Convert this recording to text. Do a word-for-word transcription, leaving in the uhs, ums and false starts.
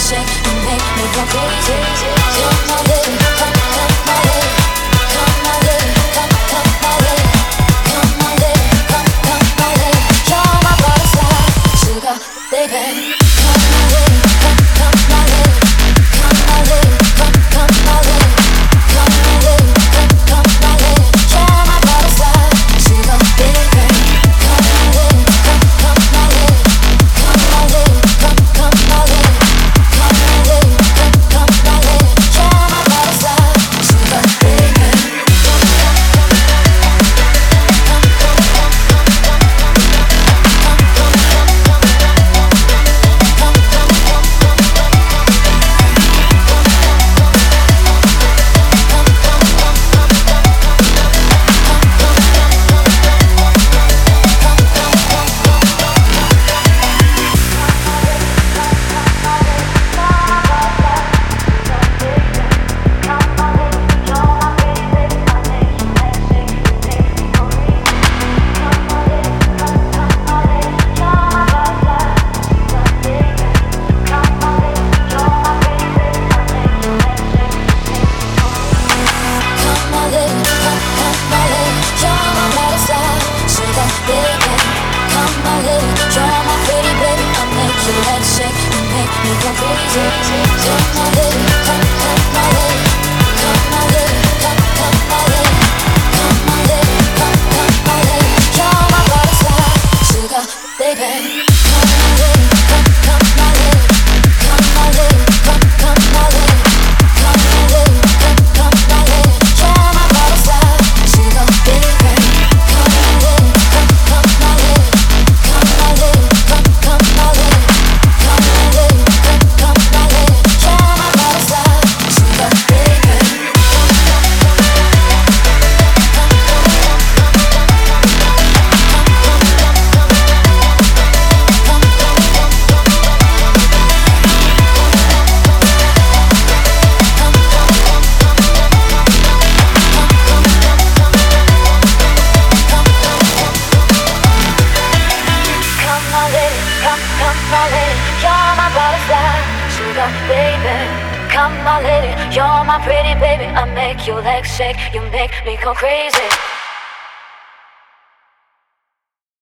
shake, you make me go crazy. Come my lady, come, come my lady, come my lady, come, come my lady, come my lady, come, come my lady. You're my butterfly, sugar baby. Come my lady, come, come my lady, come my lady, come, come my lady, come my lady, come, come my lady. You're my butterfly, sugar baby. Come my lady, come, come my lady, come my lady, come, come my lady, come my lady, come, come my lady. You're my butterfly, sugar baby. Come my lady, you're my pretty baby. I make your legs shake, you make me go crazy.